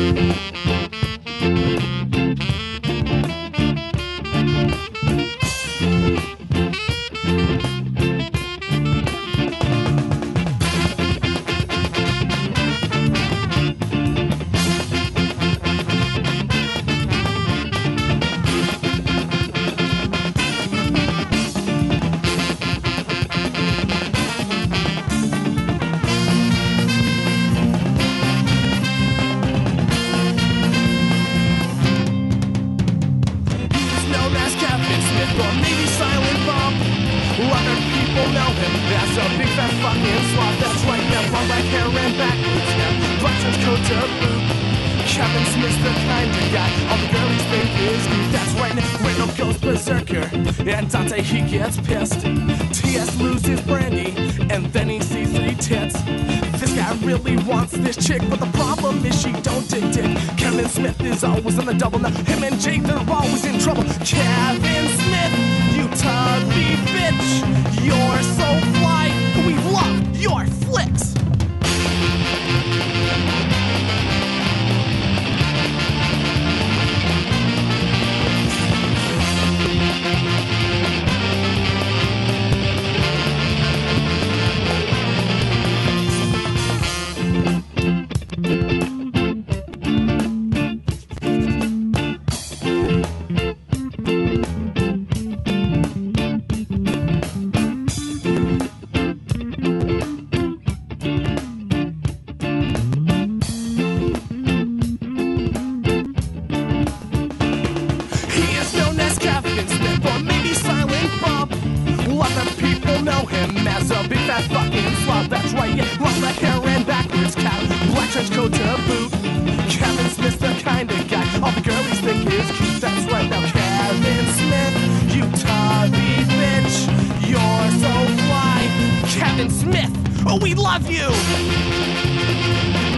Or maybe Silent Bob. Other people know him as a big fat fucking slob. That's right, now long black hair and backwards now. Black trench coat to boot. Kevin Smith's the kind of guy all the girlies think is cute. That's right, now Randall goes berserker, and Dante he gets pissed. T.S. loses Brandy, and then he sees 3 tits. This guy really wants this chick, but the problem is she don't dig dick. Kevin Smith is always on the double now. Him and Jake, they're always in trouble. Kevin Smith, you tubby bitch, you're so fly. We love your flicks. As a big fat fucking slob, that's right, yeah. Long black hair and backwards cap, black trench coat to boot. Kevin Smith's the kind of guy all the girlies think is cute. That's right, now Kevin Smith, you tubby bitch, you're so fly. Kevin Smith, oh we love you.